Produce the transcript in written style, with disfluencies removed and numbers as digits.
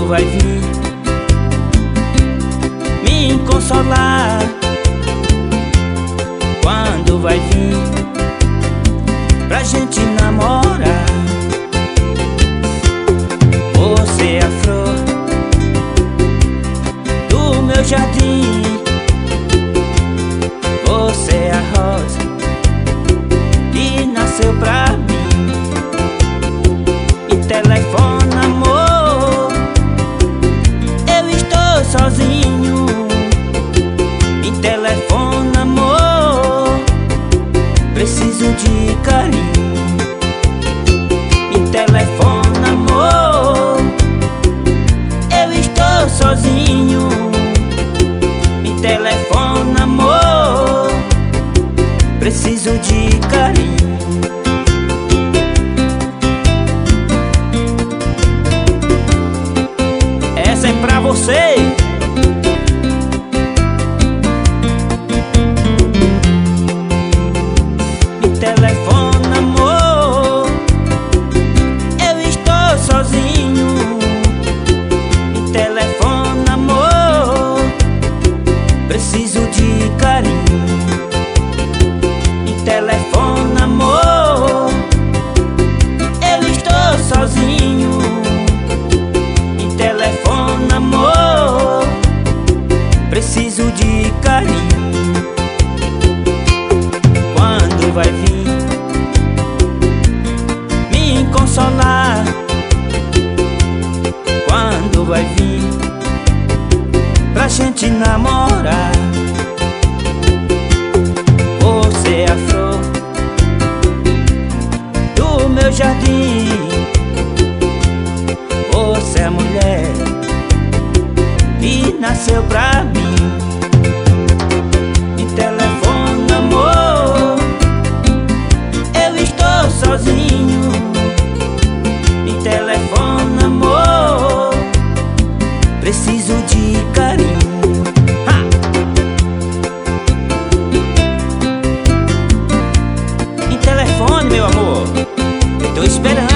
Quando vai vir me consolar? Quando vai vir pra gente namorar? Você é a flor do meu jardim, você é a rosa que nasceu pra mim. Me telefona, amor, eu estou sozinho. Me telefona, amor, preciso de carinho. Me telefona, amor, eu estou sozinho. Me telefona, amor, preciso de carinho. Essa é pra você. Me telefona, amor, eu estou sozinho. Me telefona, amor, preciso de carinho. Me telefona, amor, eu estou sozinho. Me telefona, amor, preciso de carinho. Quando vai vir me consolar? Quando vai vir pra gente namorar? Você é a flor do meu jardim, você é a mulher que nasceu pra mim. Me telefona, amor, eu estou sozinho. Me telefona, amor, preciso de carinho. Ha! Me telefone, meu amor, eu tô esperando.